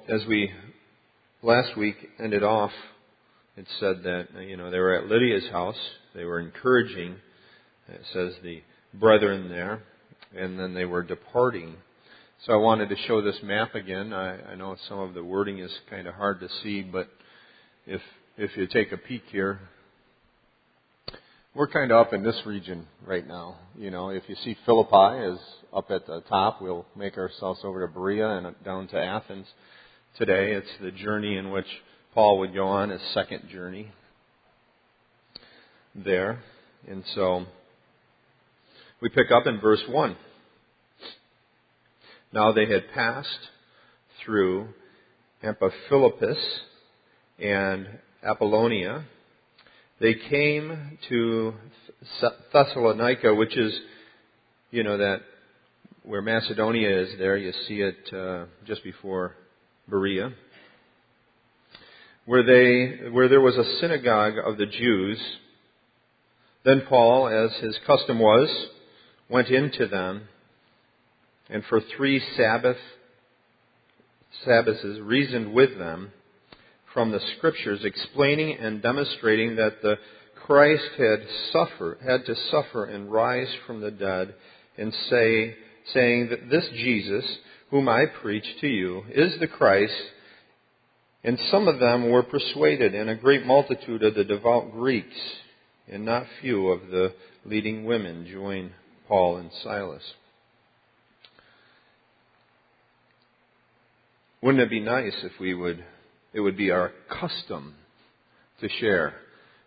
as we last week ended off, it said that, they were at Lydia's house. They were encouraging, it says, the brethren there, and then they were departing. So I wanted to show this map again. I know some of the wording is kind of hard to see, but if you take a peek here, we're kind of up in this region right now. If you see Philippi is up at the top, we'll make ourselves over to Berea and down to Athens. Today, it's the journey in which Paul would go on, his second journey there. And so we pick up in verse 1. Now they had passed through Amphipolis and Apollonia. They came to Thessalonica, which is, that where Macedonia is there. You see it just before Berea, where there was a synagogue of the Jews. Then Paul, as his custom was, went into them, and for 3 Sabbaths reasoned with them from the Scriptures, explaining and demonstrating that the Christ had to suffer and rise from the dead, and saying that this Jesus, whom I preach to you, is the Christ. And some of them were persuaded, and a great multitude of the devout Greeks, and not few of the leading women, joined Paul and Silas. Wouldn't it be nice if it would be our custom to share,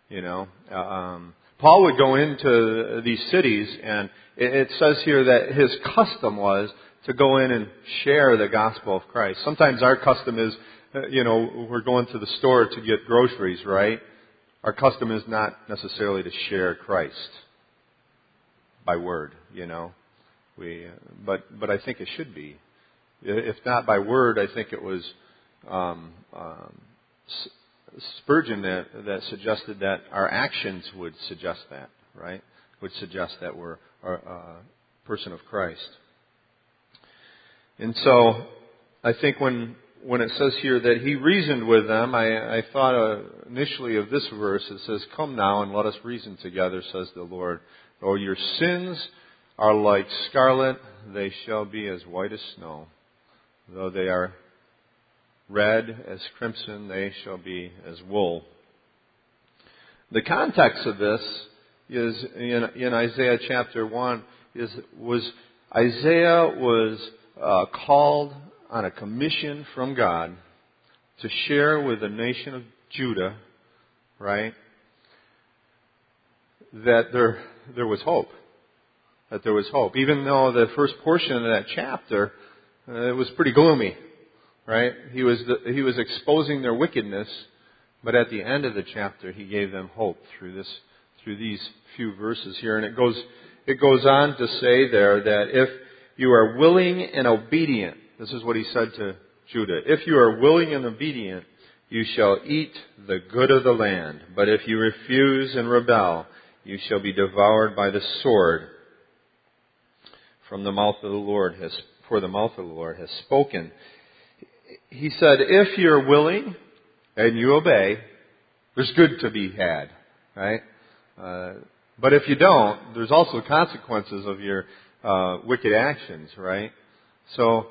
Paul would go into these cities, and it says here that his custom was to go in and share the gospel of Christ. Sometimes our custom is, we're going to the store to get groceries, right? Our custom is not necessarily to share Christ by word, but I think it should be. If not by word, I think it was Spurgeon that suggested that our actions would suggest that, right? Would suggest that we're a person of Christ. And so I think when it says here that he reasoned with them, I thought initially of this verse. It says, "Come now and let us reason together, says the Lord. Though your sins are like scarlet, they shall be as white as snow. Though they are red as crimson, they shall be as wool." The context of this is in Isaiah chapter 1. Isaiah was called on a commission from God to share with the nation of Judah, right, that there was hope. That there was hope. Even though the first portion of that chapter, it was pretty gloomy, right? He was exposing their wickedness, but at the end of the chapter, he gave them hope through these few verses here. And it goes on to say there that if you are willing and obedient, this is what he said to Judah, if you are willing and obedient, you shall eat the good of the land. But if you refuse and rebel, you shall be devoured by the sword. For the mouth of the Lord has spoken. He said, if you're willing and you obey, there's good to be had, right? But if you don't, there's also consequences of your wicked actions, right? So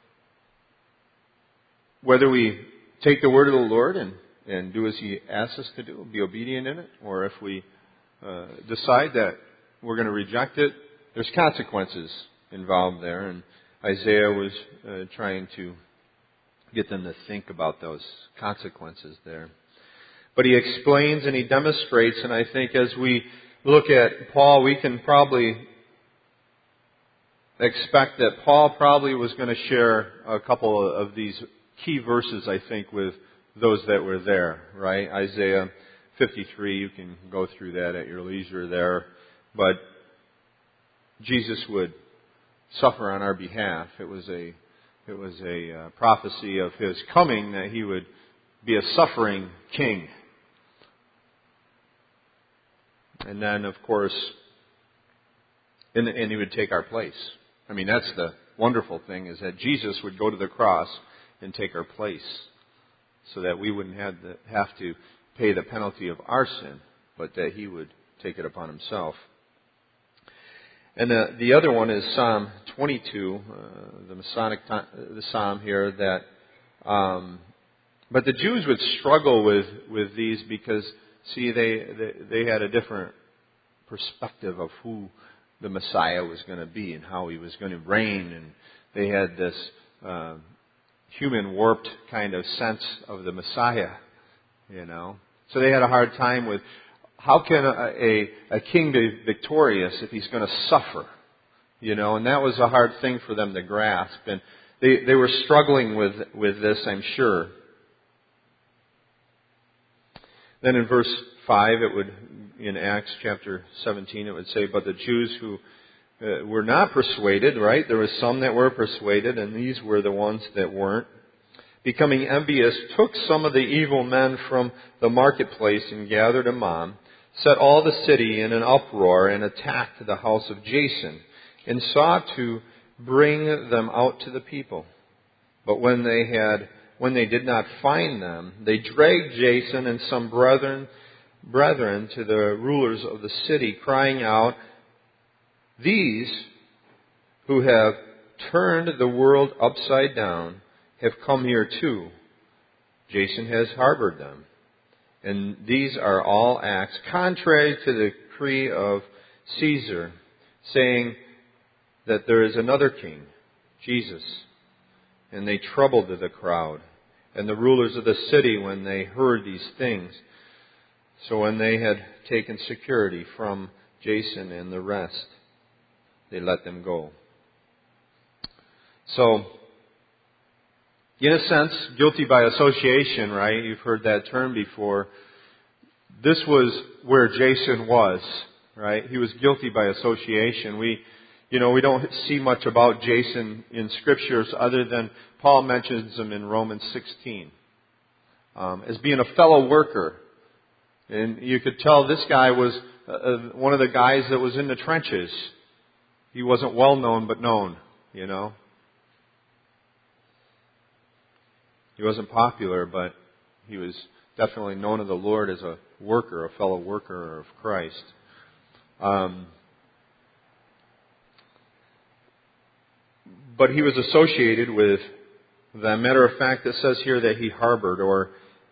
whether we take the word of the Lord and do as He asks us to do, be obedient in it, or if we decide that we're going to reject it, there's consequences involved there. And Isaiah was trying to get them to think about those consequences there. But he explains and he demonstrates, and I think as we look at Paul, we can probably expect that Paul probably was going to share a couple of these key verses, I think, with those that were there, right? Isaiah 53, you can go through that at your leisure there. But Jesus would suffer on our behalf. It was a prophecy of His coming, that He would be a suffering king. And then, of course, and He would take our place. I mean, that's the wonderful thing, is that Jesus would go to the cross and take our place so that we wouldn't have to pay the penalty of our sin, but that He would take it upon Himself. And the other one is Psalm 22, the Psalm here that, but the Jews would struggle with these because, see, they had a different perspective of who the Messiah was going to be and how He was going to reign, and they had this human warped kind of sense of the Messiah, you know. So they had a hard time with how can a king be victorious if he's going to suffer, you know. And that was a hard thing for them to grasp, and they were struggling with this, I'm sure. Then in verse 5, it would, in Acts chapter 17, it would say, but the Jews who were not persuaded, right? There was some that were persuaded, and these were the ones that weren't. Becoming envious, took some of the evil men from the marketplace and gathered them on, set all the city in an uproar, and attacked the house of Jason, and sought to bring them out to the people. But when they did not find them, they dragged Jason and some brethren to the rulers of the city, crying out, these who have turned the world upside down have come here too. Jason has harbored them. And these are all acts contrary to the decree of Caesar, saying that there is another king, Jesus. And they troubled the crowd and the rulers of the city when they heard these things. So when they had taken security from Jason and the rest, they let them go. So, in a sense, guilty by association, right? You've heard that term before. This was where Jason was, right? He was guilty by association. We don't see much about Jason in Scriptures other than Paul mentions him in Romans 16 as being a fellow worker. And you could tell this guy was one of the guys that was in the trenches. He wasn't well known, but known, you know. He wasn't popular, but he was definitely known of the Lord as a worker, a fellow worker of Christ. But he was associated with them. Matter of fact, it says here that he harbored, or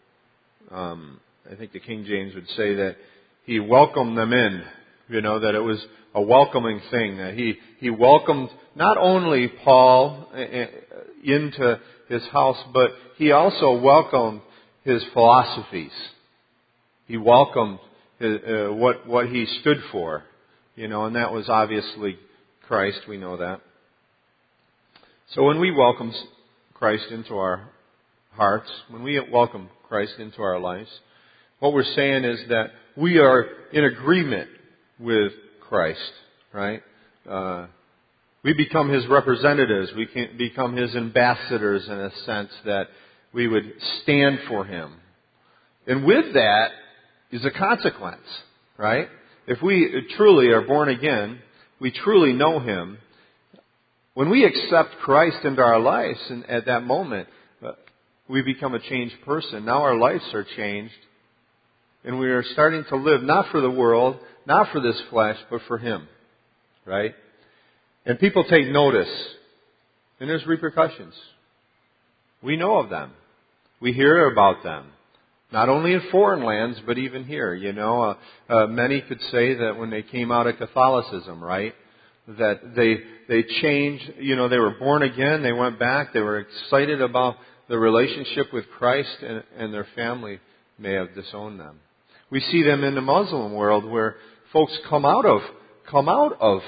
I think the King James would say that he welcomed them in. You know, that it was a welcoming thing. That he welcomed not only Paul into his house, but he also welcomed his philosophies. He welcomed what he stood for. You know, and that was obviously Christ. We know that. So when we welcome Christ into our hearts, when we welcome Christ into our lives, what we're saying is that we are in agreement with Christ, right? We become His representatives. We can become His ambassadors in a sense, that we would stand for Him. And with that is a consequence, right? If we truly are born again, we truly know Him. When we accept Christ into our lives, and at that moment, we become a changed person. Now our lives are changed. And we are starting to live not for the world, not for this flesh, but for Him. Right? And people take notice. And there's repercussions. We know of them. We hear about them. Not only in foreign lands, but even here. You know, many could say that when they came out of Catholicism, right? That they changed, you know, they were born again, they went back, they were excited about the relationship with Christ, and their family may have disowned them. We see them in the Muslim world where folks come out of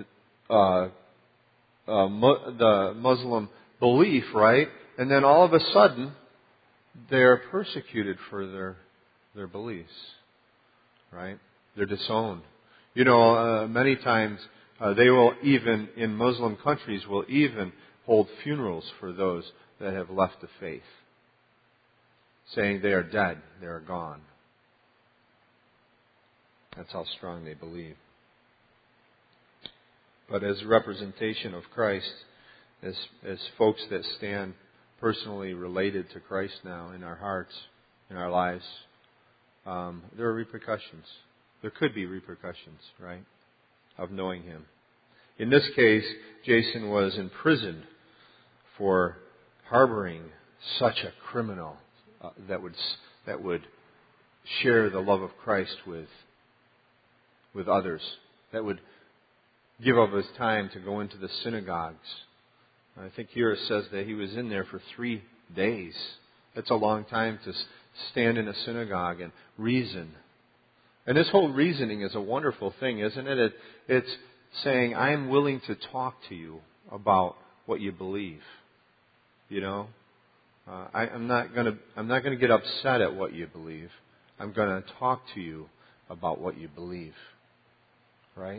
the Muslim belief, right? And then all of a sudden, they're persecuted for their beliefs, right? They're disowned. You know, many times they will even, in Muslim countries, will even hold funerals for those that have left the faith, saying they are dead, they are gone. That's how strong they believe. But as a representation of Christ, as folks that stand personally related to Christ now in our hearts, in our lives, there are repercussions. There could be repercussions, right, of knowing Him. In this case, Jason was imprisoned for harboring such a criminal that would share the love of Christ with others, that would give up his time to go into the synagogues. I think here it says that he was in there for 3 days. That's a long time to stand in a synagogue and reason. And this whole reasoning is a wonderful thing, isn't it? It's saying, I am willing to talk to you about what you believe. You know, I'm not going to get upset at what you believe. I'm going to talk to you about what you believe. Right?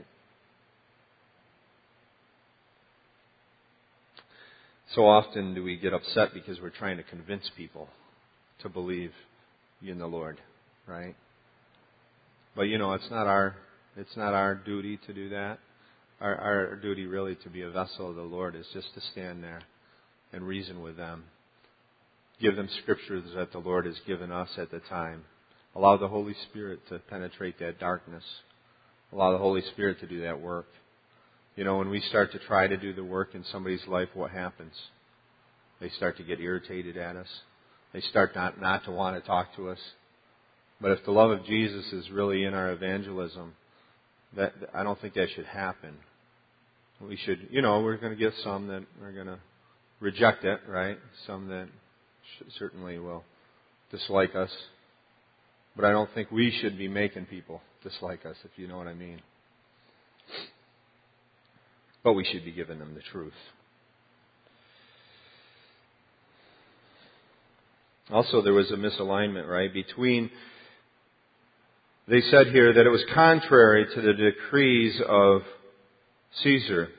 So often do we get upset because we're trying to convince people to believe in the Lord, right? But you know, it's not our duty to do that. Our duty really to be a vessel of the Lord is just to stand there and reason with them. Give them scriptures that the Lord has given us at the time. Allow the Holy Spirit to penetrate that darkness. Allow the Holy Spirit to do that work. You know, when we start to try to do the work in somebody's life, what happens? They start to get irritated at us. They start not to want to talk to us. But if the love of Jesus is really in our evangelism, I don't think that should happen. We should, you know, we're going to get some that are going to reject it, right? Some that certainly will dislike us. But I don't think we should be making people dislike us, if you know what I mean. But we should be giving them the truth. Also, there was a misalignment, right, between... They said here that it was contrary to the decrees of Caesar.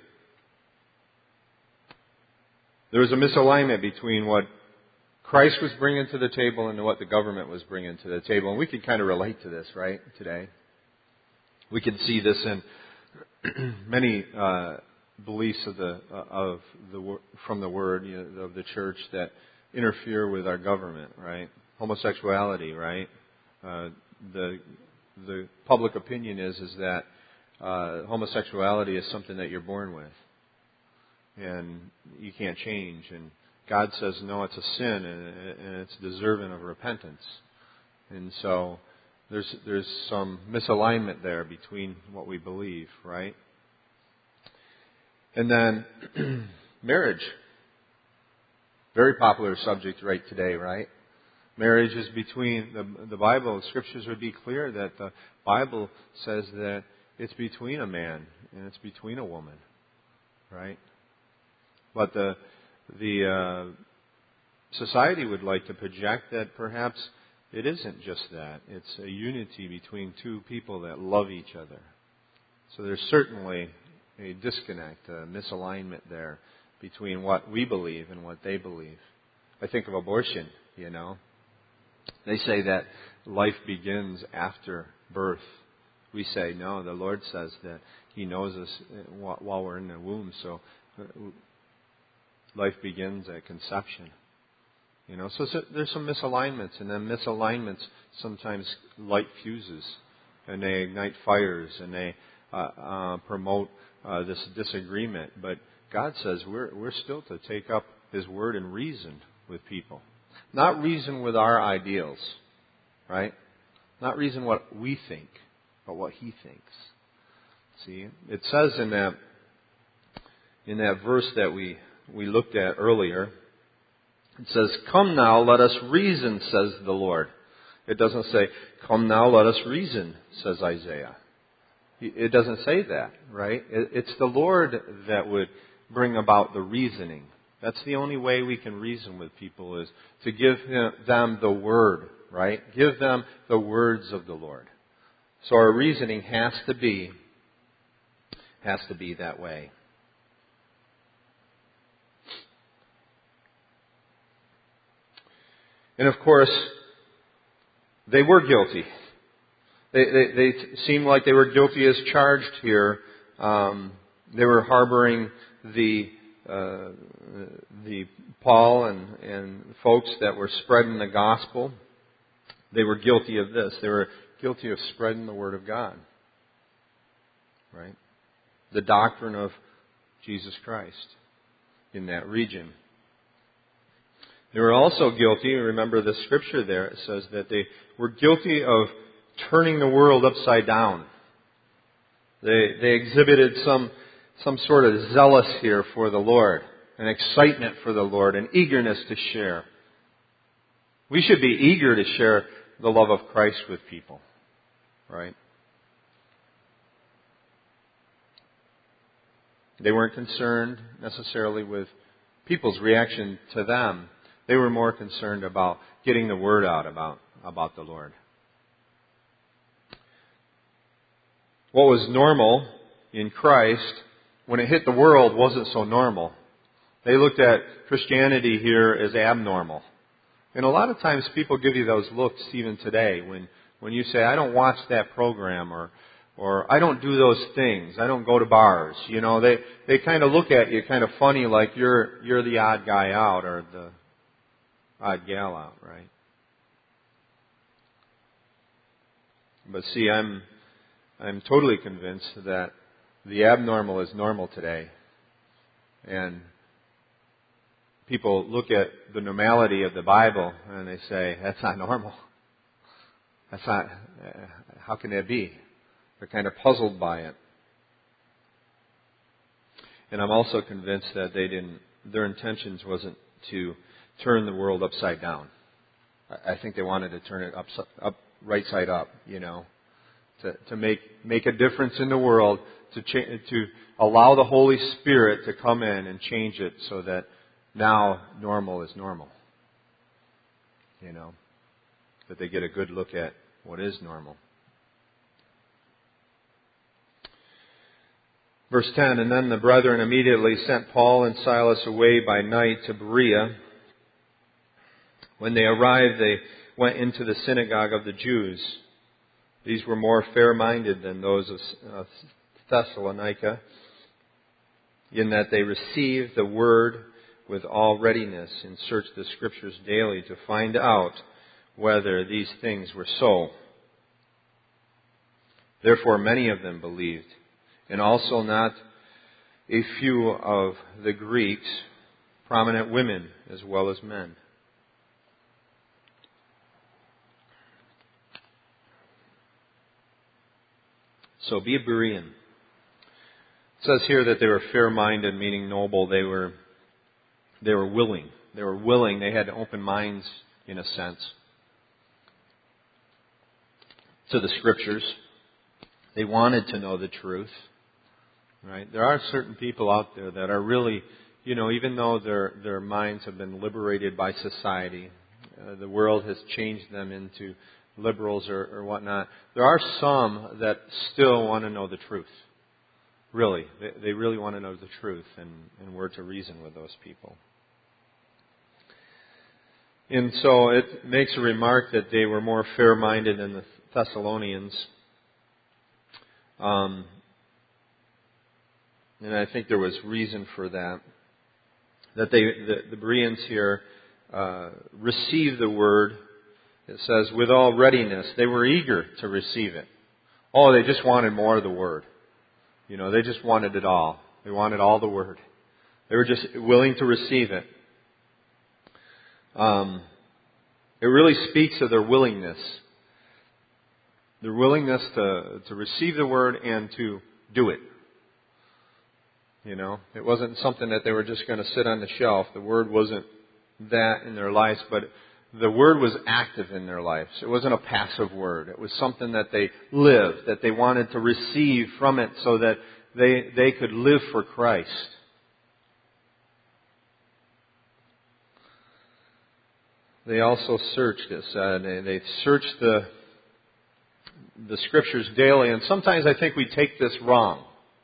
There was a misalignment between what Christ was bringing to the table and what the government was bringing to the table. And we can kind of relate to this, right, today. We can see this in many beliefs from the Word, you know, of the church that interfere with our government, right? Homosexuality, right? The public opinion is that homosexuality is something that you're born with, and you can't change. And God says, no, it's a sin, and it's deserving of repentance. And so there's some misalignment there between what we believe, right? And then marriage, very popular subject right today, right? Marriage is between, the Bible, Scriptures would be clear that the Bible says that it's between a man and it's between a woman, right? But the society would like to project that perhaps it isn't just that. It's a unity between two people that love each other. So there's certainly a disconnect, a misalignment there between what we believe and what they believe. I think of abortion, you know. They say that life begins after birth. We say, no, the Lord says that He knows us while we're in the womb. So life begins at conception. You know, so there's some misalignments. And then misalignments sometimes light fuses. And they ignite fires. And they promote this disagreement. But God says we're still to take up His Word and reason with people. Not reason with our ideals, right? Not reason what we think, but what He thinks. See, it says in that verse that we looked at earlier, it says, "Come now, let us reason, says the Lord." It doesn't say, "Come now, let us reason," says Isaiah. It doesn't say that, right? It's the Lord that would bring about the reasoning. That's the only way we can reason with people, is to give them the Word, right? Give them the words of the Lord. So our reasoning has to be that way. And of course, they were guilty. They seemed like they were guilty as charged here. They were harboring the the Paul and folks that were spreading the gospel, they were guilty of this. They were guilty of spreading the Word of God. Right? The doctrine of Jesus Christ in that region. They were also guilty, remember the scripture there, it says that they were guilty of turning the world upside down. They exhibited some sort of zealous here for the Lord, an excitement for the Lord, an eagerness to share. We should be eager to share the love of Christ with people, right? They weren't concerned necessarily with people's reaction to them. They were more concerned about getting the word out about the Lord. What was normal in Christ, when it hit the world, wasn't so normal. They looked at Christianity here as abnormal. And a lot of times people give you those looks even today when you say, I don't watch that program, or I don't do those things. I don't go to bars. You know, they kind of look at you kind of funny, like you're the odd guy out or the odd gal out, right? But see, I'm totally convinced that the abnormal is normal today. And people look at the normality of the Bible and they say, that's not normal. That's not, how can that be? They're kind of puzzled by it. And I'm also convinced that their intentions wasn't to turn the world upside down. I think they wanted to turn it up right side up, you know, to make a difference in the world, to allow the Holy Spirit to come in and change it so that now normal is normal. You know, that they get a good look at what is normal. Verse 10, and then the brethren immediately sent Paul and Silas away by night to Berea. When they arrived, they went into the synagogue of the Jews. These were more fair-minded than those of Thessalonica, in that they received the word with all readiness and searched the Scriptures daily to find out whether these things were so. Therefore many of them believed, and also not a few of the Greeks, prominent women as well as men. So be a Berean. It says here that they were fair-minded, meaning noble. They were willing. They were willing. They had open minds, in a sense, to the Scriptures. They wanted to know the truth. Right? There are certain people out there that are really, you know, even though their minds have been liberated by society, the world has changed them into liberals or whatnot, there are some that still want to know the truth. Really. They really want to know the truth, and we're to reason with those people. And so it makes a remark that they were more fair-minded than the Thessalonians. And I think there was reason for that. That the Bereans here received the word. It says, with all readiness. They were eager to receive it. Oh, they just wanted more of the word. You know, they just wanted it all. They wanted all the word. They were just willing to receive it. It really speaks of their willingness. Their willingness to receive the word and to do it. You know, it wasn't something that they were just going to sit on the shelf. The word wasn't that in their lives, but the word was active in their lives. It wasn't a passive word. It was something that they lived, that they wanted to receive from it so that they could live for Christ. They also searched, it said. They searched the Scriptures daily. And sometimes I think we take this wrong.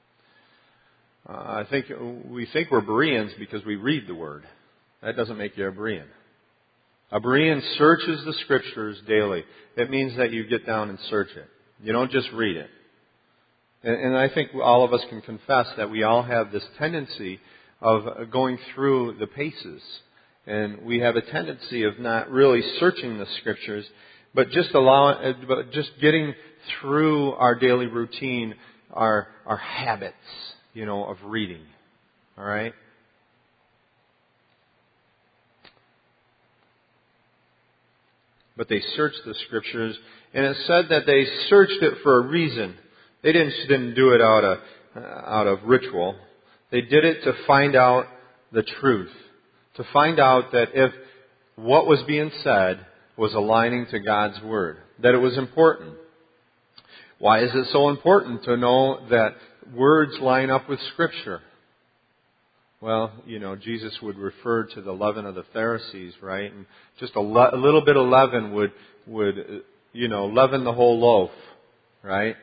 I think we think we're Bereans because we read the Word. That doesn't make you a Berean. A Berean searches the Scriptures daily. It means that you get down and search it. You don't just read it. And I think all of us can confess that we all have this tendency of going through the paces. And we have a tendency of not really searching the Scriptures, but just getting through our daily routine, our habits, of reading. All right? But they searched the Scriptures, and it said that they searched it for a reason. They didn't do it out of ritual. They did it to find out the truth. To find out that if what was being said was aligning to God's Word. That it was important. Why is it so important to know that words line up with Scripture? Well, Jesus would refer to the leaven of the Pharisees, right? And just a little bit of leaven would leaven the whole loaf, right?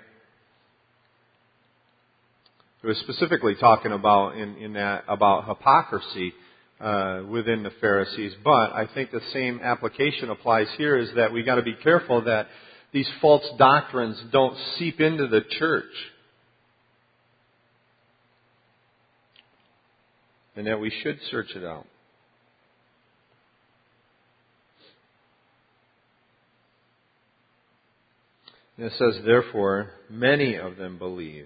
It was specifically talking about in that about hypocrisy within the Pharisees, but I think the same application applies here. Is that we got to be careful that these false doctrines don't seep into the church, and that we should search it out. And it says, therefore, many of them believed.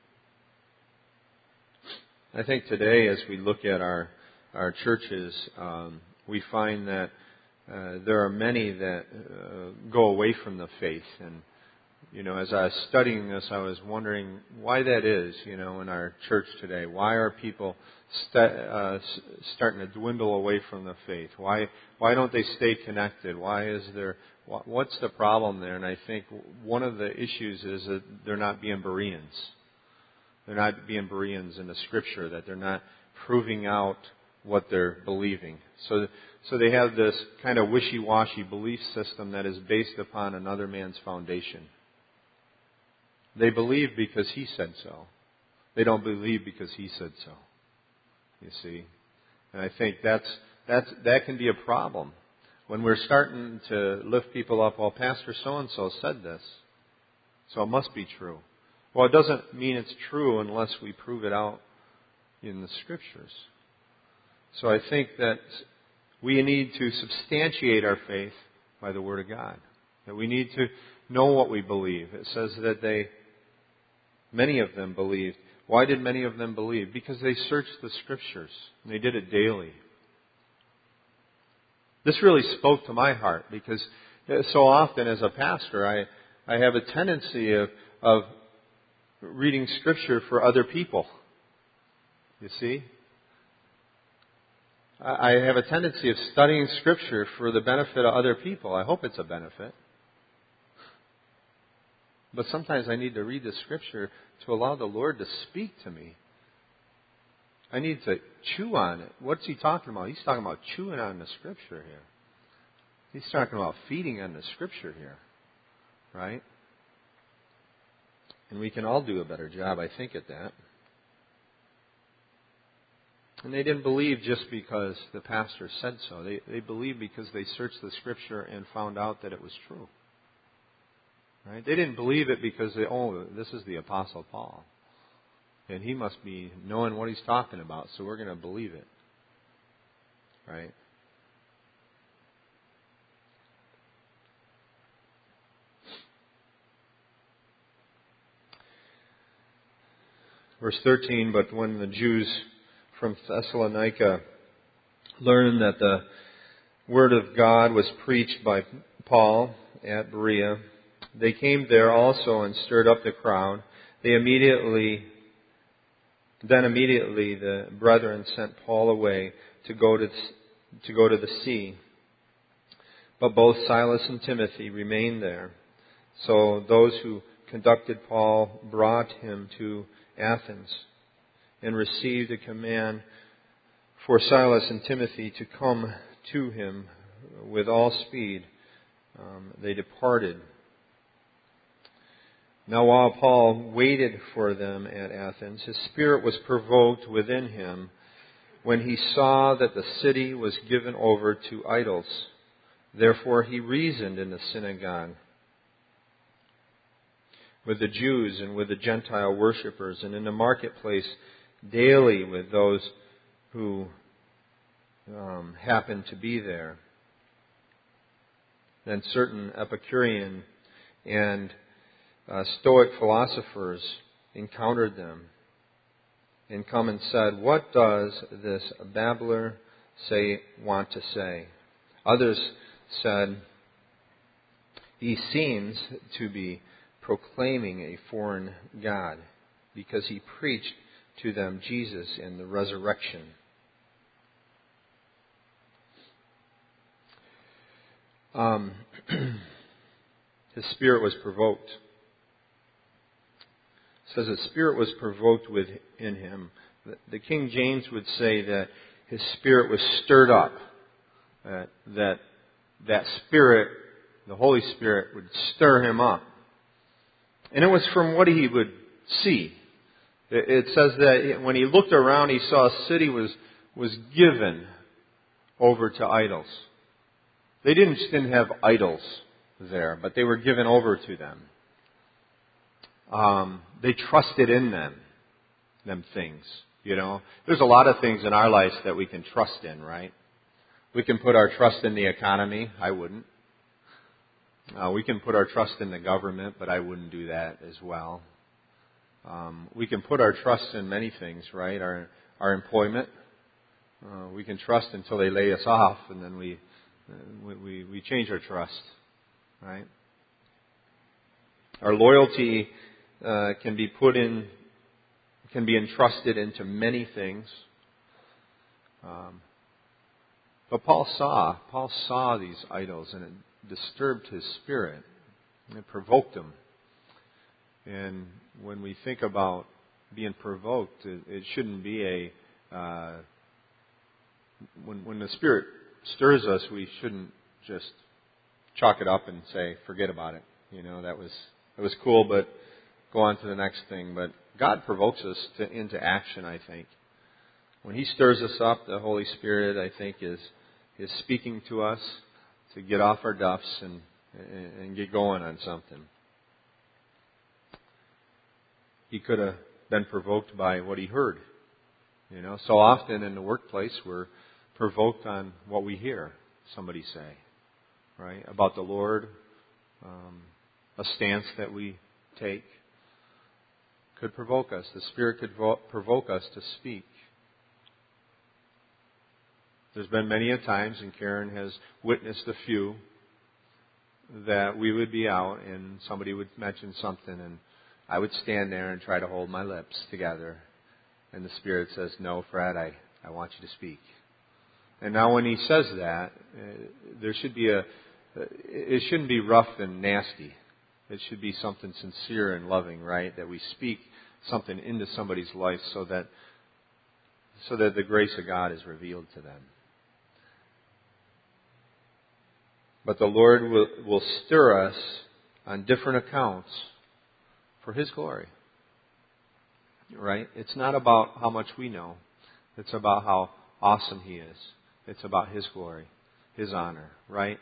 I think today, as we look at our churches, we find that there are many that go away from the faith. And, as I was studying this, I was wondering why that is, in our church today. Why are people starting to dwindle away from the faith? Why don't they stay connected? What's the problem there? And I think one of the issues is that they're not being Bereans. They're not being Bereans in the Scripture, that they're not proving out what they're believing. So they have this kind of wishy-washy belief system that is based upon another man's foundation. They believe because he said so. They don't believe because he said so. You see? And I think that can be a problem. When we're starting to lift people up, well, Pastor so-and-so said this, so it must be true. Well, it doesn't mean it's true unless we prove it out in the Scriptures. So I think that we need to substantiate our faith by the Word of God. That we need to know what we believe. It says that many of them believed. Why did many of them believe? Because they searched the Scriptures. And they did it daily. This really spoke to my heart because so often as a pastor, I have a tendency of reading Scripture for other people. You see? I have a tendency of studying Scripture for the benefit of other people. I hope it's a benefit. But sometimes I need to read the Scripture to allow the Lord to speak to me. I need to chew on it. What's He talking about? He's talking about chewing on the Scripture here. He's talking about feeding on the Scripture here. Right? And we can all do a better job, I think, at that. And they didn't believe just because the pastor said so. They believed because they searched the Scripture and found out that it was true. Right? They didn't believe it because this is the Apostle Paul. And he must be knowing what he's talking about, so we're going to believe it. Right? Verse 13, but when the Jews from Thessalonica learned that the Word of God was preached by Paul at Berea, they came there also and stirred up the crowd. Then immediately the brethren sent Paul away to go to the sea. But both Silas and Timothy remained there. So those who conducted Paul brought him to Athens and received a command for Silas and Timothy to come to him with all speed. They departed. Now while Paul waited for them at Athens, his spirit was provoked within him when he saw that the city was given over to idols. Therefore he reasoned in the synagogue with the Jews and with the Gentile worshippers, and in the marketplace daily with those who happened to be there. Then certain Epicurean and Stoic philosophers encountered them and come and said, "What does this babbler want to say?" Others said, "He seems to be proclaiming a foreign god, because he preached to them Jesus and the resurrection." His spirit was provoked. It says his spirit was provoked within him. The King James would say that his spirit was stirred up. That spirit, the Holy Spirit, would stir him up. And it was from what he would see. It says that when he looked around, he saw a city was given over to idols. They didn't have idols there, but they were given over to them. They trusted in them things. You know, there's a lot of things in our lives that we can trust in, right? We can put our trust in the economy. I wouldn't. We can put our trust in the government, but I wouldn't do that as well. We can put our trust in many things, right? Our employment. We can trust until they lay us off, and then we change our trust, right? Our loyalty can be entrusted into many things. But Paul saw these idols, and it disturbed his spirit, and it provoked him. And when we think about being provoked, it shouldn't be when the Spirit stirs us, we shouldn't just chalk it up and say, forget about it. You know, that was cool, but go on to the next thing. But God provokes us into action, I think. When He stirs us up, the Holy Spirit, I think, is speaking to us to get off our duffs and get going on something. He could have been provoked by what he heard. You know, so often in the workplace we're provoked on what we hear somebody say, right? About the Lord, a stance that we take could provoke us. The Spirit could provoke us to speak. There's been many a times, and Karen has witnessed a few, that we would be out and somebody would mention something and I would stand there and try to hold my lips together. And the Spirit says, no, Fred, I want you to speak. And now when He says that, it shouldn't be rough and nasty. It should be something sincere and loving, right? That we speak something into somebody's life so that the grace of God is revealed to them. But the Lord will stir us on different accounts for His glory. Right? It's not about how much we know. It's about how awesome He is. It's about His glory, His honor, right?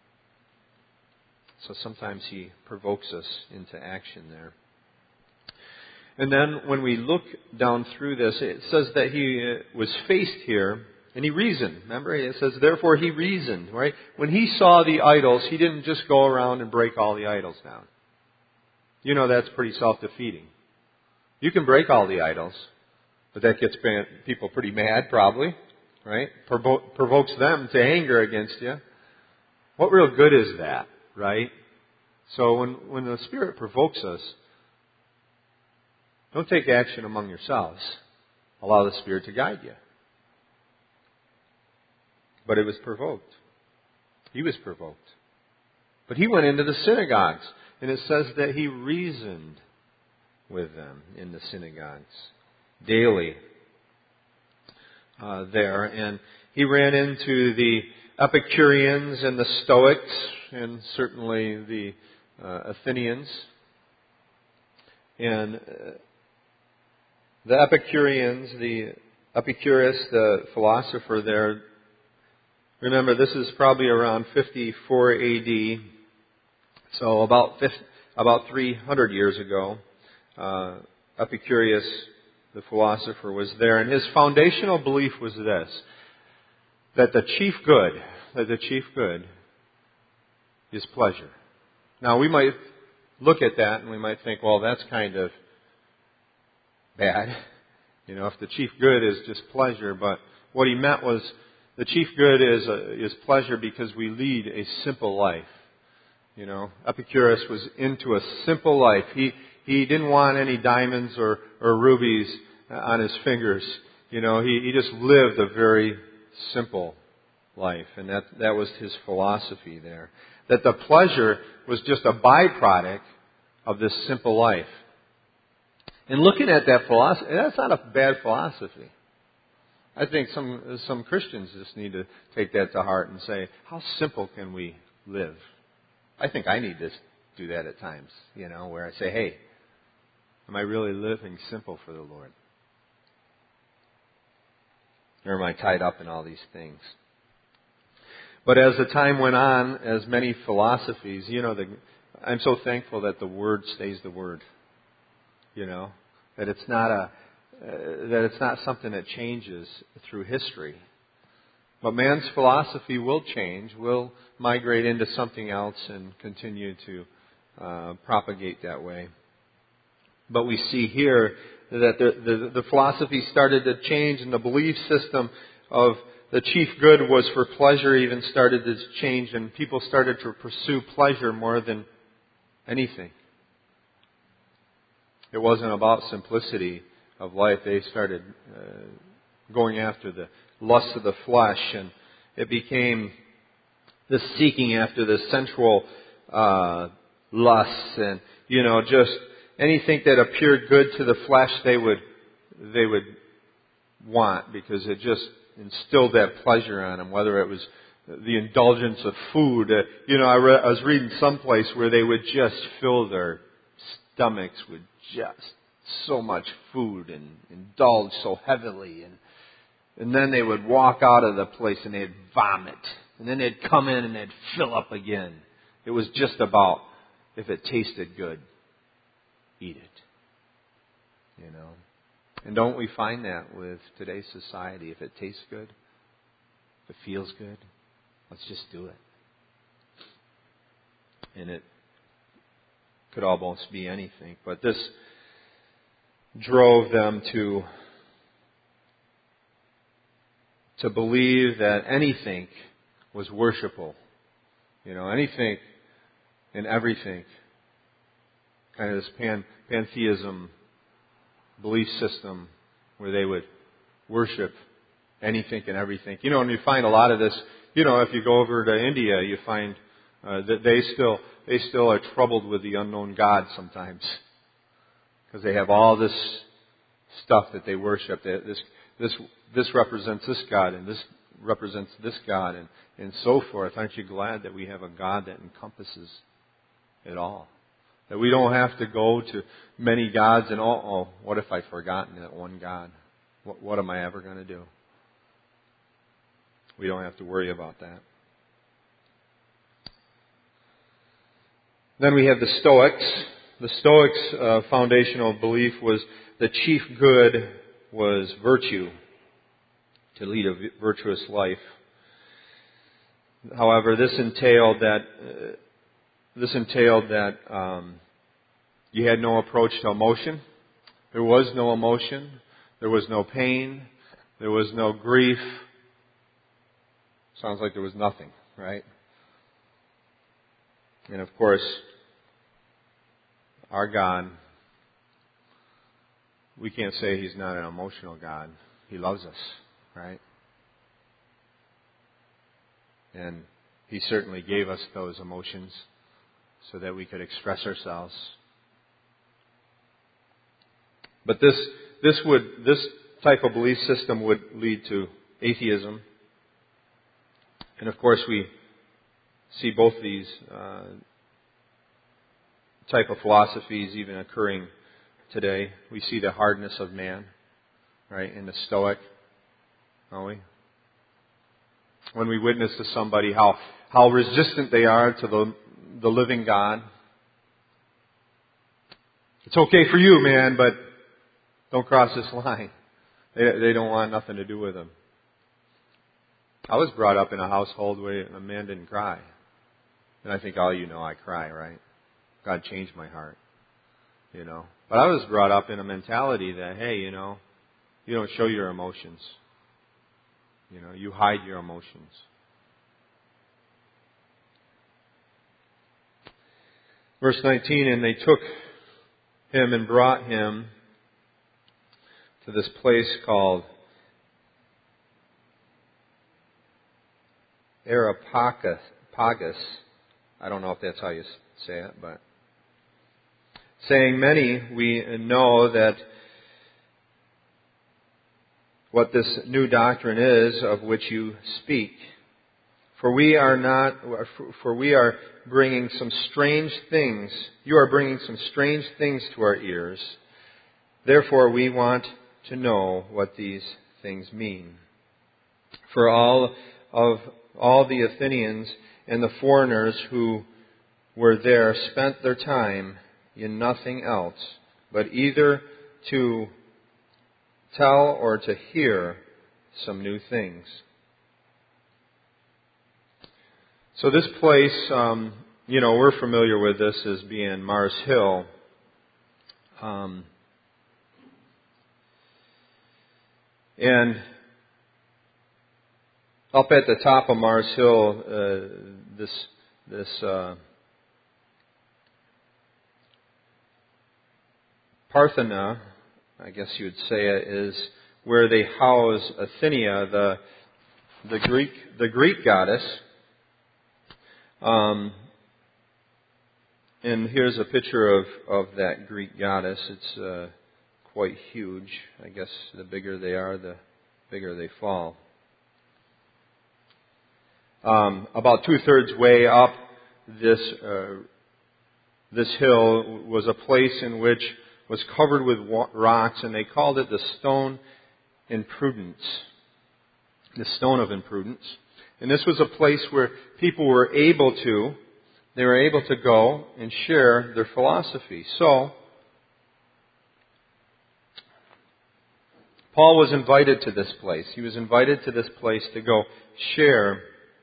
So sometimes He provokes us into action there. And then when we look down through this, it says that He was faced here and He reasoned. Remember, it says, therefore He reasoned, right? When He saw the idols, He didn't just go around and break all the idols down. You know, that's pretty self-defeating. You can break all the idols, but that gets people pretty mad, probably, right? Provokes them to anger against you. What real good is that, right? So when the Spirit provokes us, don't take action among yourselves. Allow the Spirit to guide you. But it was provoked. He was provoked. But He went into the synagogues, and it says that He reasoned with them in the synagogues daily there. And He ran into the Epicureans and the Stoics, and certainly the Athenians. And the Epicureans, the Epicurus, the philosopher there, remember this is probably around 54 AD, so about 300 years ago. Epicurus the philosopher, was there, and his foundational belief was this, that the chief good is pleasure. Now, we might look at that and we might think, well, that's kind of bad. If the chief good is just pleasure, but what he meant was the chief good is pleasure because we lead a simple life. Epicurus was into a simple life. He didn't want any diamonds or rubies on his fingers. He just lived a very simple life, and that was his philosophy there. That the pleasure was just a byproduct of this simple life. And looking at that philosophy, that's not a bad philosophy. I think some Christians just need to take that to heart and say, how simple can we live? I think I need to do that at times, where I say, hey, am I really living simple for the Lord? Or am I tied up in all these things? But as the time went on, as many philosophies, I'm so thankful that the Word stays the Word. That it's not something that changes through history. But man's philosophy will change, will migrate into something else and continue to propagate that way. But we see here that the philosophy started to change, and the belief system of the chief good was for pleasure even started to change, and people started to pursue pleasure more than anything. It wasn't about simplicity of life. They started going after the lusts of the flesh, and it became this seeking after the sensual lusts, and just anything that appeared good to the flesh they would want, because it just instilled that pleasure on them. Whether it was the indulgence of food, I was reading someplace where they would just fill their stomachs with just so much food and indulge so heavily, and then they would walk out of the place and they'd vomit, and then they'd come in and they'd fill up again. It was just about, if it tasted good, eat it. And don't we find that with today's society? If it tastes good, if it feels good, let's just do it. And it could almost be anything. But this drove them to believe that anything was worshipable. Anything and everything. Kind of this pantheism belief system where they would worship anything and everything. And you find a lot of this, if you go over to India, you find that they still are troubled with the unknown God sometimes. Because they have all this stuff that they worship. This represents this God, and this represents this God, and so forth. Aren't you glad that we have a God that encompasses it all? That we don't have to go to many gods and, what if I've forgotten that one God? What am I ever going to do? We don't have to worry about that. Then we have the Stoics. The Stoics' foundational belief was the chief good was virtue, to lead a virtuous life. However, this entailed that you had no approach to emotion. There was no emotion. There was no pain. There was no grief. Sounds like there was nothing, right? And of course, our God, we can't say He's not an emotional God. He loves us, right? And He certainly gave us those emotions so that we could express ourselves. But this type of belief system would lead to atheism. And of course we see both these type of philosophies even occurring today. We see the hardness of man, right, in the Stoic, don't we? When we witness to somebody how resistant they are to the living God. It's okay for you, man, but don't cross this line. They don't want nothing to do with him. I was brought up in a household where a man didn't cry. And I think all you know I cry, right? God changed my heart, But I was brought up in a mentality that, hey, you don't show your emotions. You hide your emotions. Verse 19, and they took him and brought him to this place called Areopagus. I don't know if that's how you say it, but saying, many, we know that what this new doctrine is of which you speak. For we are bringing some strange things. You are bringing some strange things to our ears. Therefore, we want to know what these things mean. For all the Athenians and the foreigners who were there spent their time in nothing else, but either to tell or to hear some new things. So this place, we're familiar with this as being Mars Hill. And up at the top of Mars Hill, this Parthena, I guess you would say it, is where they house Athenia, the Greek goddess. And here's a picture of that Greek goddess. It's quite huge. I guess the bigger they are, the bigger they fall. About 2/3 way up this hill was a place in which was covered with rocks, and they called it the Stone Imprudence. The Stone of Imprudence. And this was a place where people were able to go and share their philosophy. So, Paul was invited to this place. He was invited to this place to go share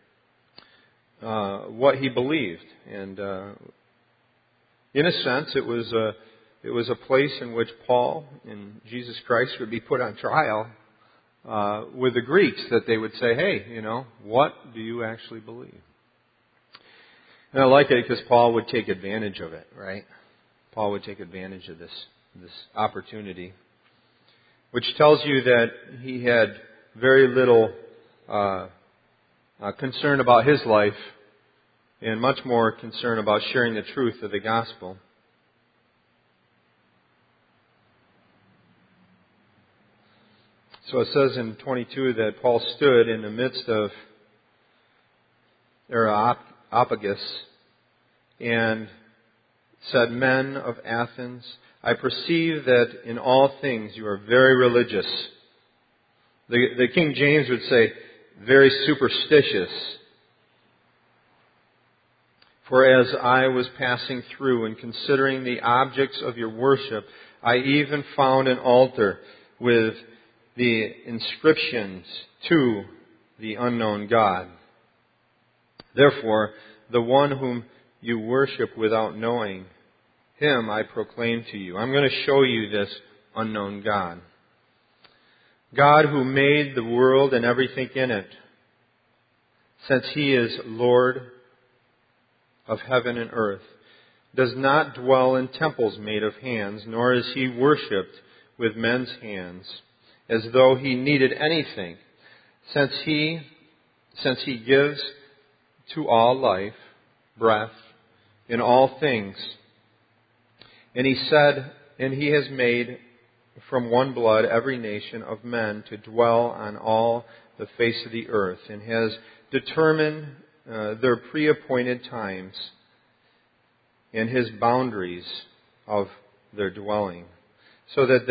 what he believed. And in a sense, it was a place in which Paul and Jesus Christ would be put on trial with the Greeks, that they would say, hey, what do you actually believe? And I like it because Paul would take advantage of it, right? Paul would take advantage of this opportunity, which tells you that he had very little concern about his life and much more concern about sharing the truth of the gospel. So it says in 22 that Paul stood in the midst of Areopagus and said, men of Athens, I perceive that in all things you are very religious. The King James would say, very superstitious. For as I was passing through and considering the objects of your worship, I even found an altar with the inscriptions to the unknown God. Therefore, the one whom you worship without knowing, him I proclaim to you. I'm going to show you this unknown God. God who made the world and everything in it, since He is Lord of heaven and earth, does not dwell in temples made of hands, nor is He worshipped with men's hands, as though He needed anything, since He gives to all life, breath, in all things. And He said, and He has made from one blood every nation of men to dwell on all the face of the earth, and has determined their pre-appointed times and His boundaries of their dwelling, so that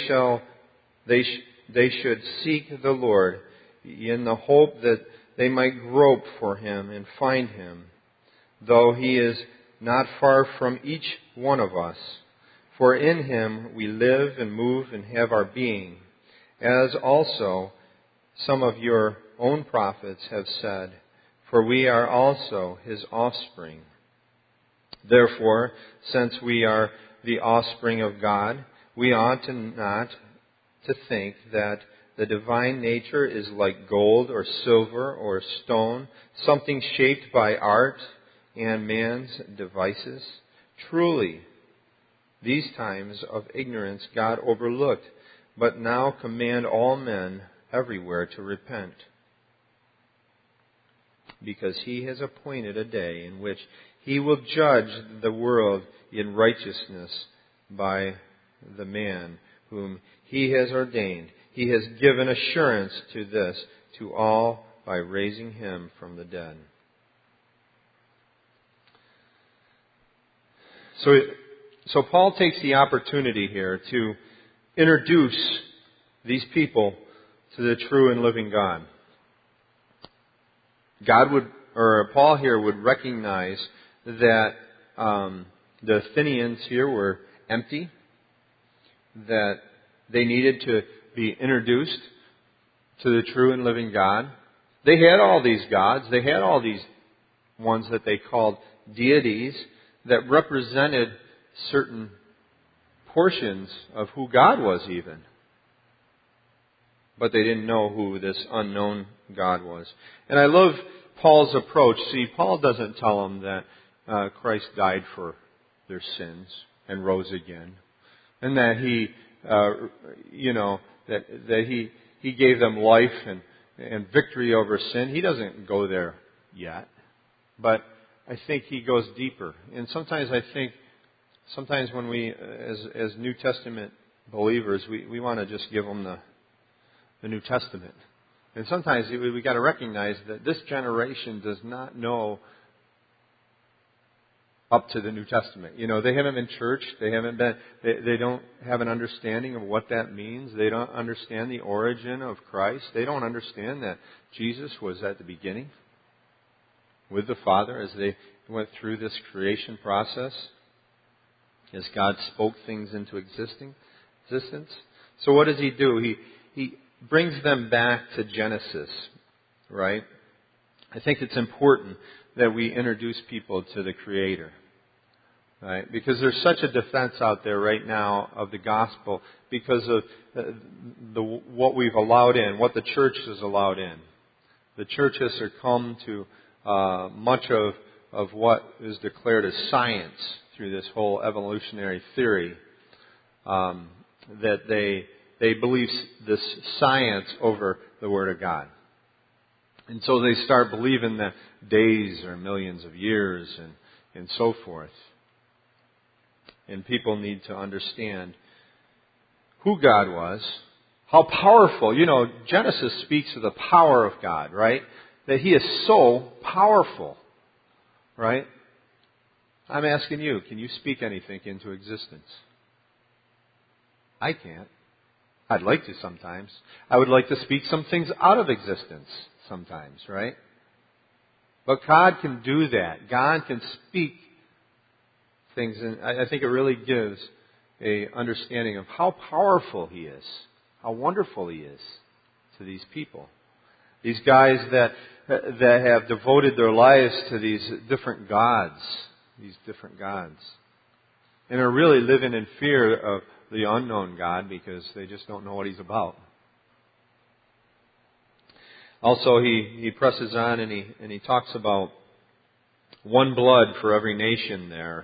they should seek the Lord in the hope that they might grope for Him and find Him, though He is not far from each one of us. For in Him we live and move and have our being, as also some of your own prophets have said, for we are also His offspring. Therefore, since we are the offspring of God, we ought not to think that the divine nature is like gold or silver or stone, something shaped by art and man's devices. Truly, these times of ignorance God overlooked, but now command all men everywhere to repent. Because He has appointed a day in which He will judge the world in righteousness by the man whom He has ordained. He has given assurance to this to all by raising Him from the dead. So Paul takes the opportunity here to introduce these people to the true and living God. Paul here would recognize that the Athenians here were empty, that they needed to be introduced to the true and living God. They had all these gods. They had all these ones that they called deities that represented certain portions of who God was even. But they didn't know who this unknown God was. And I love Paul's approach. See, Paul doesn't tell them that Christ died for their sins and rose again. And that He, that He gave them life and victory over sin. He doesn't go there yet. But I think He goes deeper. And sometimes I think, when we, as New Testament believers, we want to just give them the New Testament. And sometimes we got to recognize that this generation does not know up to the New Testament. They haven't been churched. They don't have an understanding of what that means. They don't understand the origin of Christ. They don't understand that Jesus was at the beginning with the Father as they went through this creation process, as God spoke things into existence. So what does He do? He brings them back to Genesis, right? I think it's important that we introduce people to the Creator, right? Because there's such a defense out there right now of the gospel because of what we've allowed in, what the church has allowed in. The church has succumbed to much of what is declared as science through this whole evolutionary theory, that they believe this science over the Word of God. And so they start believing that days are millions of years and so forth. And people need to understand who God was, how powerful. Genesis speaks of the power of God, right? That He is so powerful, right? I'm asking you, can you speak anything into existence? I can't. I'd like to sometimes. I would like to speak some things out of existence sometimes, right? But God can do that. God can speak things, and I think it really gives a understanding of how powerful He is, how wonderful He is to these people. These guys that have devoted their lives to these different gods, and are really living in fear of the unknown God because they just don't know what He's about. Also, he presses on and he talks about one blood for every nation there.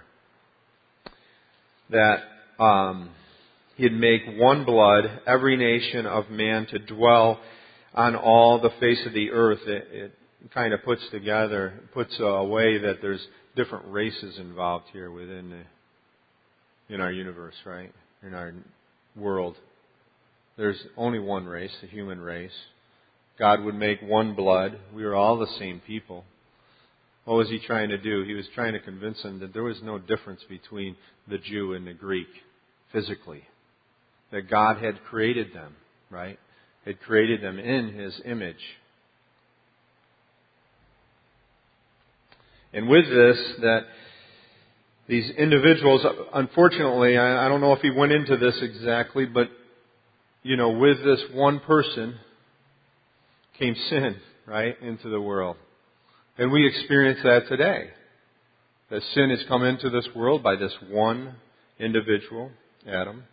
That He'd make one blood, every nation of man, to dwell on all the face of the earth. It kind of puts away that there's different races involved here in our universe, right? In our world. There's only one race, the human race. God would make one blood. We were all the same people. What was He trying to do? He was trying to convince them that there was no difference between the Jew and the Greek physically. That God had created them, right? Had created them in His image. And with this, that these individuals, unfortunately, I don't know if he went into this exactly, but, with this one person came sin, right, into the world. And we experience that today. That sin has come into this world by this one individual, Adam.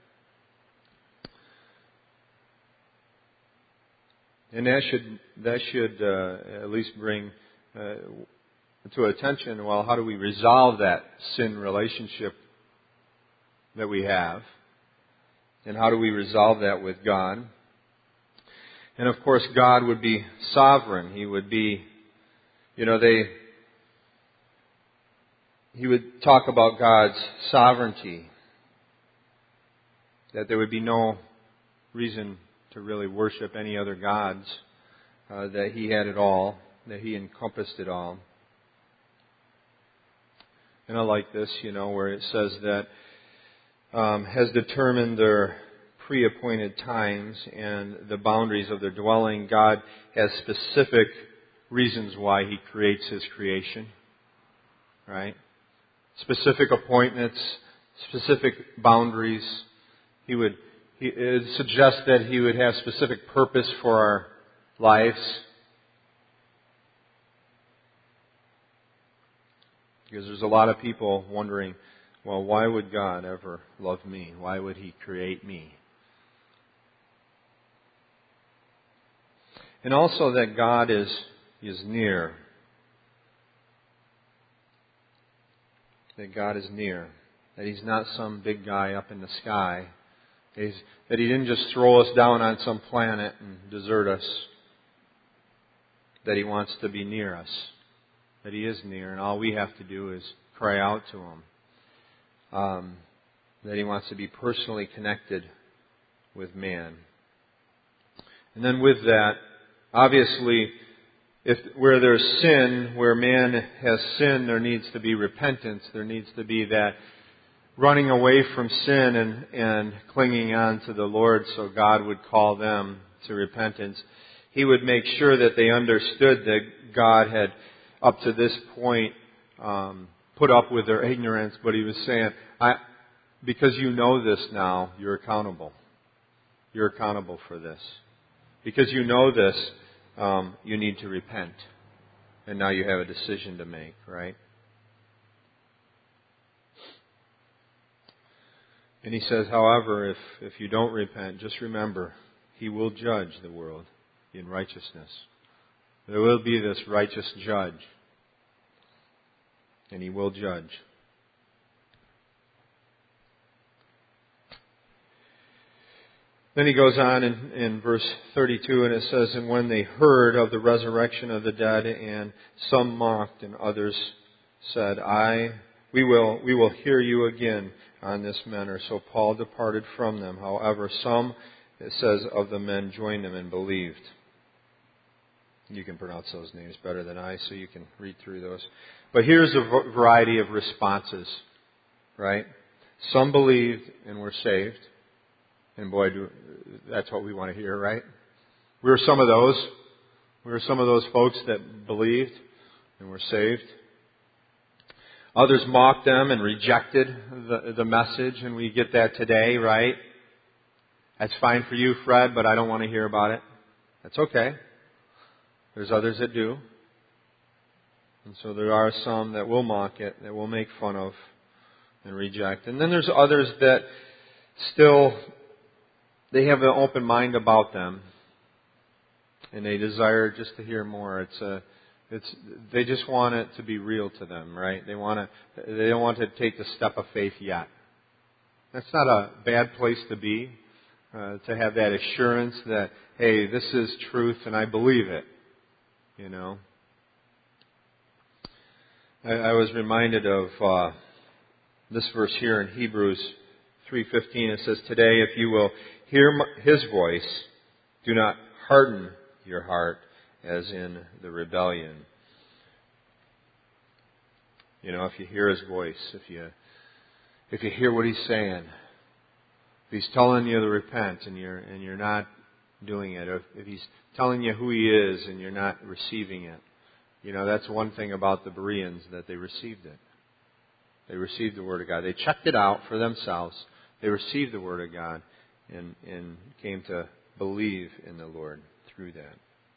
And that should at least bring to attention, well, how do we resolve that sin relationship that we have? And how do we resolve that with God? And of course, God would be sovereign. He would be, he would talk about God's sovereignty. That there would be no reason to really worship any other gods. That He had it all. That He encompassed it all. And I like this, where it says that has determined their pre-appointed times and the boundaries of their dwelling. God has specific reasons why He creates His creation. Right? Specific appointments, specific boundaries. It suggests that He would have specific purpose for our lives. Because there's a lot of people wondering, well, why would God ever love me? Why would He create me? And also that God is near. That God is near. That He's not some big guy up in the sky. That He didn't just throw us down on some planet and desert us. That He wants to be near us. That He is near, and all we have to do is cry out to Him. That He wants to be personally connected with man. And then with that, obviously, where there's sin, where man has sinned, there needs to be repentance. There needs to be that running away from sin and clinging on to the Lord so God would call them to repentance. He would make sure that they understood that God had, up to this point, put up with their ignorance, but He was saying, because you know this now, you're accountable. You're accountable for this. Because you know this, you need to repent. And now you have a decision to make, right? And He says, however, if you don't repent, just remember, He will judge the world in righteousness. There will be this righteous judge. And He will judge. Then he goes on in verse 32, and it says, and when they heard of the resurrection of the dead, and some mocked, and others said, we will hear you again on this matter. So Paul departed from them. However, some, it says, of the men joined him and believed. You can pronounce those names better than I, so you can read through those. But here's a variety of responses, right? Some believed and were saved. And boy, that's what we want to hear, right? We were some of those. We were some of those folks that believed and were saved. Others mocked them and rejected the message, and we get that today, right? That's fine for you, Fred, but I don't want to hear about it. That's okay. There's others that do. And so there are some that will mock it, that will make fun of and reject. And then there's others that still, they have an open mind about them. And they desire just to hear more. They just want it to be real to them, right? They don't want to take the step of faith yet. That's not a bad place to be, to have that assurance that, hey, this is truth and I believe it. You know. I was reminded of this verse here in Hebrews 3:15. It says, today if you will hear His voice, do not harden your heart as in the rebellion. You know, if you hear His voice, if you hear what He's saying, if He's telling you to repent and you're not doing it, or if He's telling you who He is and you're not receiving it, you know, that's one thing about the Bereans, that they received it. They received the Word of God. They checked it out for themselves. They received the Word of God and came to believe in the Lord through that.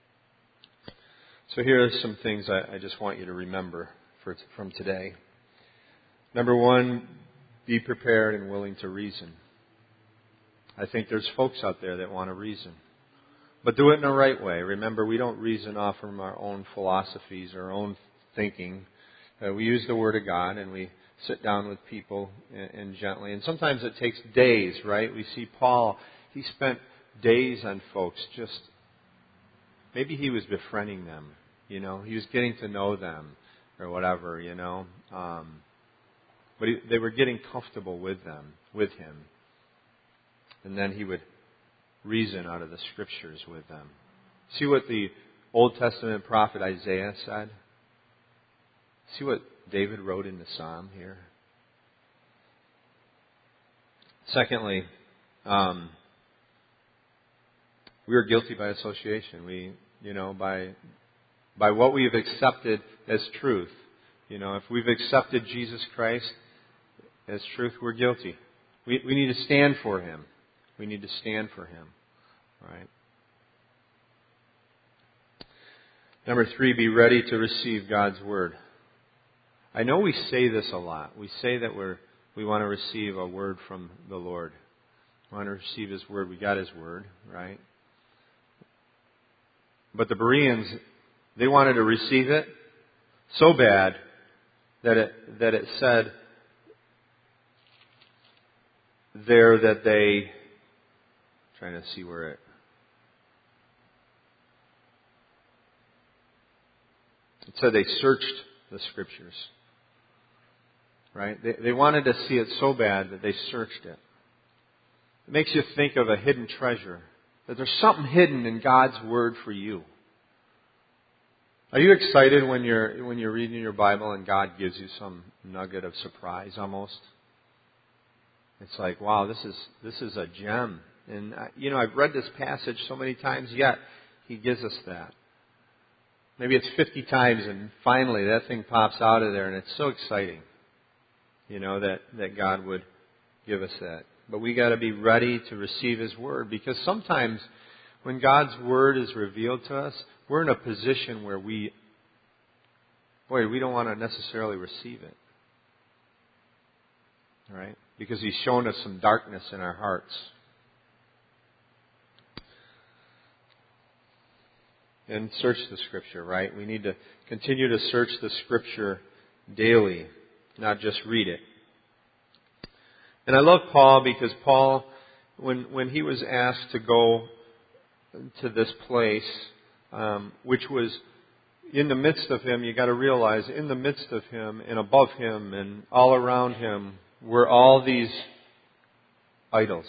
So here are some things I just want you to remember from today. Number one, be prepared and willing to reason. I think there's folks out there that want to reason. But do it in the right way. Remember, we don't reason off from our own philosophies, our own thinking. We use the Word of God and we sit down with people and gently. And sometimes it takes days, right? We see Paul, he spent days on folks just, maybe he was befriending them, you know. He was getting to know them or whatever, you know. But they were getting comfortable with him. And then he would reason out of the Scriptures with them. See what the Old Testament prophet Isaiah said? See what David wrote in the Psalm here? Secondly, we are guilty by association. We, by what we have accepted as truth. If we've accepted Jesus Christ as truth, we're guilty. We need to stand for Him. We need to stand for Him. Right? Number 3, be ready to receive God's Word. I know we say this a lot. We say that we want to receive a word from the Lord. We want to receive His Word. We got His Word, right? But the Bereans, they wanted to receive it so bad that it said there that they, trying to see where it said they searched the Scriptures. Right? They wanted to see it so bad that they searched it. It makes you think of a hidden treasure. That there's something hidden in God's Word for you. Are you excited when you're reading your Bible and God gives you some nugget of surprise almost? It's like, wow, this is a gem. And I've read this passage so many times, yet He gives us that. Maybe it's 50 times and finally that thing pops out of there and it's so exciting. That God would give us that. But we got to be ready to receive His Word, because sometimes when God's Word is revealed to us, we're in a position where we don't want to necessarily receive it. Right? Because He's shown us some darkness in our hearts. And search the Scripture, right? We need to continue to search the Scripture daily, not just read it. And I love Paul because Paul, when he was asked to go to this place, which was in the midst of him, you got to realize, in the midst of him and above him and all around him were all these idols.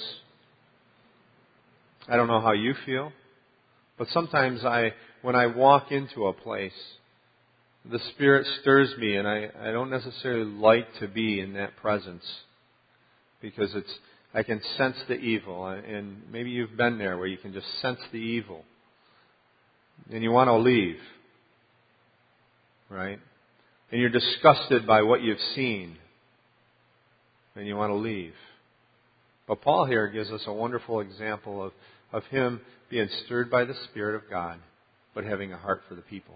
I don't know how you feel, but sometimes when I walk into a place, the Spirit stirs me, and I don't necessarily like to be in that presence because I can sense the evil, and maybe you've been there where you can just sense the evil, and you want to leave, right? And you're disgusted by what you've seen, and you want to leave. But Paul here gives us a wonderful example of him being stirred by the Spirit of God, but having a heart for the people.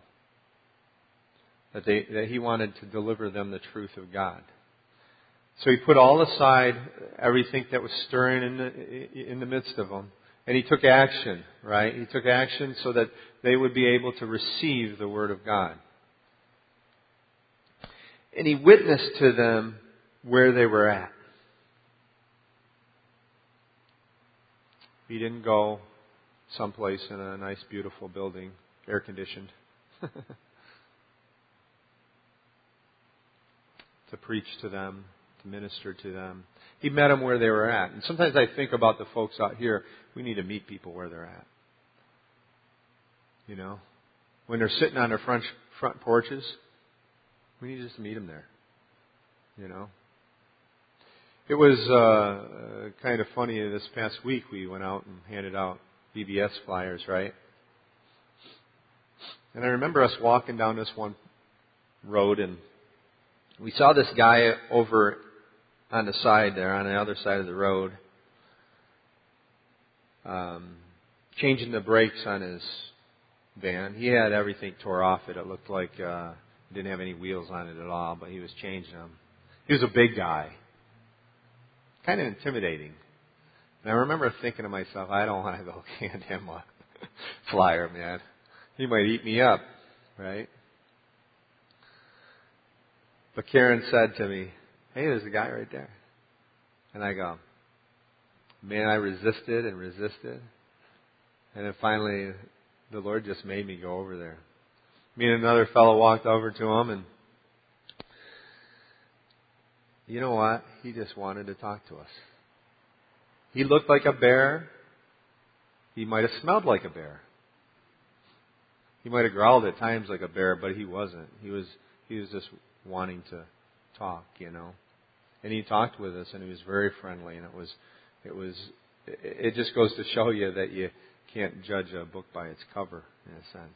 That he wanted to deliver them the truth of God. So he put all aside everything that was stirring in the midst of them, and he took action, right? He took action so that they would be able to receive the Word of God. And he witnessed to them where they were at. He didn't go someplace in a nice, beautiful building, air-conditioned, to preach to them, to minister to them. He met them where they were at. And sometimes I think about the folks out here, we need to meet people where they're at. When they're sitting on their front porches, we need just to meet them there. It was kind of funny. This past week we went out and handed out VBS flyers, right? And I remember us walking down this one road, and We saw this guy over on the side there, on the other side of the road, changing the brakes on his van. He had everything tore off it. It looked like he didn't have any wheels on it at all, but he was changing them. He was a big guy. Kind of intimidating. And I remember thinking to myself, I don't want to go hand him a flyer, man. He might eat me up, right? But Karen said to me, hey, there's a guy right there. And I go, man, I resisted and resisted. And then finally, the Lord just made me go over there. Me and another fellow walked over to him, and you know what? He just wanted to talk to us. He looked like a bear. He might have smelled like a bear. He might have growled at times like a bear, but he wasn't. He was just wanting to talk, you know. And he talked with us, and he was very friendly, and it just goes to show you that you can't judge a book by its cover, in a sense.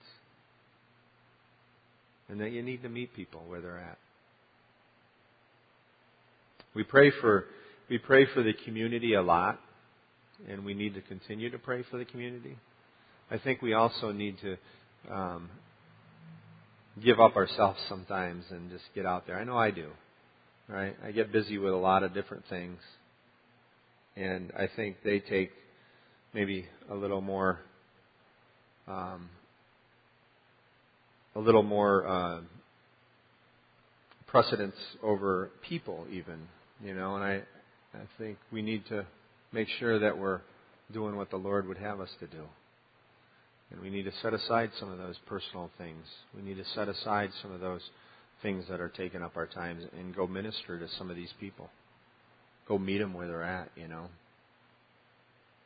And that you need to meet people where they're at. We pray for the community a lot, and we need to continue to pray for the community. I think we also need to give up ourselves sometimes and just get out there. I know I do, right? I get busy with a lot of different things, and I think they take maybe a little more precedence over people, even, you know. And I think we need to make sure that we're doing what the Lord would have us to do. And we need to set aside some of those personal things. We need to set aside some of those things that are taking up our time and go minister to some of these people. Go meet them where they're at, you know.